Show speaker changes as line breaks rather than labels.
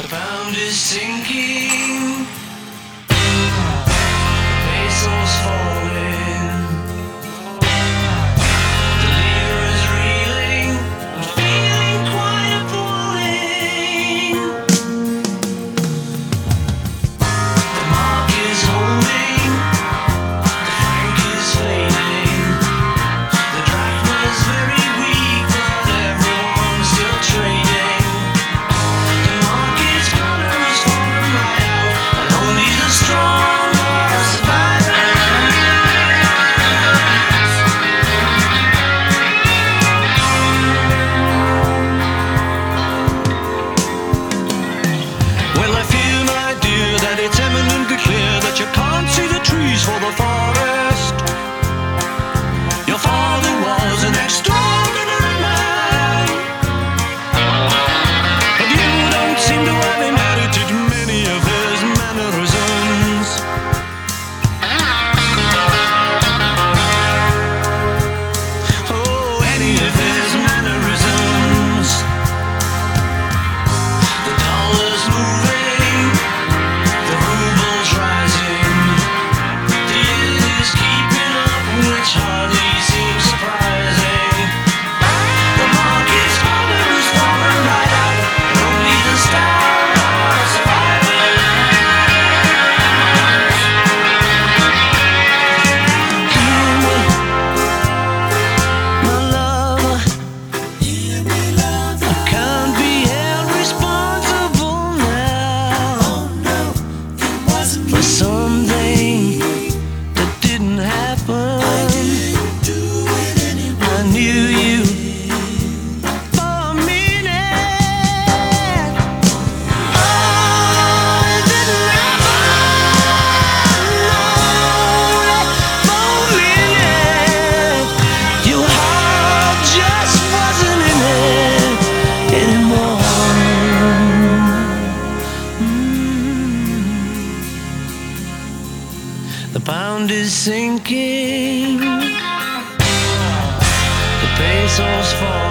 ground is sinking, the pesos falling, the lira is reeling and feeling quite appalling. The mark is holding, the franc is fading, the drachma is very weak, but everyone's still trading. For the forest, your father was an extraordinary man, but you don't seem to have inherited many of his mannerisms. Oh, any of his mannerisms. The dollar's moving, the ruble's rising, which hardly seems surprising. The market's falling right out, and only the stars are surviving. Hear me, my love. Hear me, love. I can't be held responsible now. Oh no, it wasn't for something that didn't happen. The pound is sinking, the pesos fall.